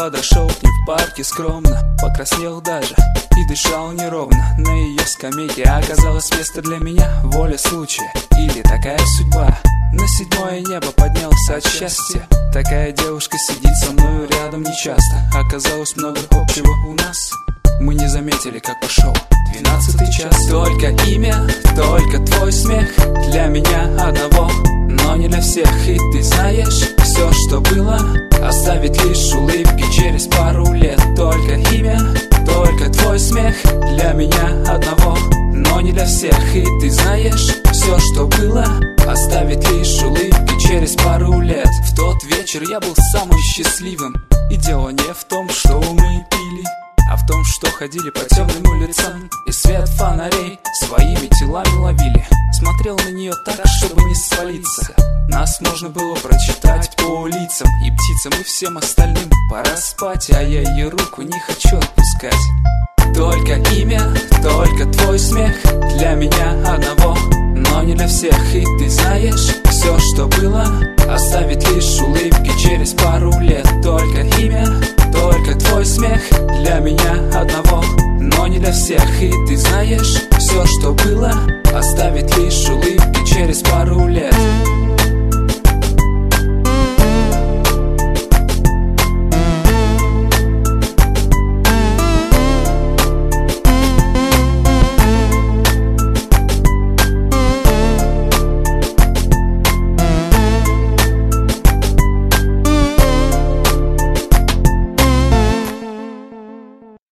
подошел к ней в парке скромно, покраснел даже и дышал неровно. На ее скамейке оказалось место для меня, воля случая или такая судьба. На седьмое небо поднялся от счастья. Такая девушка сидит со мною рядом нечасто. Оказалось много общего у нас. Мы не заметили, как пошел 12-й час. Только имя, только твой смех для меня одного, но не для всех. И ты знаешь, все, что было, оставить лишь улыбки через пару лет. Только имя, только твой смех для меня одного, но не для всех. И ты знаешь, все, что было, оставить лишь улыбки через пару лет. В тот вечер я был самым счастливым. И дело не в том, что мы пили, а в том, что ходили по темным улицам, и свет фонарей своими телами ловили. Смотрел на нее так, чтобы не свалиться. Нас можно было прочитать по лицам и птицам, и всем остальным. Пора спать, а я ее руку не хочу отпускать. Только имя, только твой смех для меня одного, но не для всех. И ты знаешь, все, что было, оставить лишь улыбки через пару лет. Только имя, только твой смех для меня одного, но не для всех. И ты знаешь, все, что было, оставить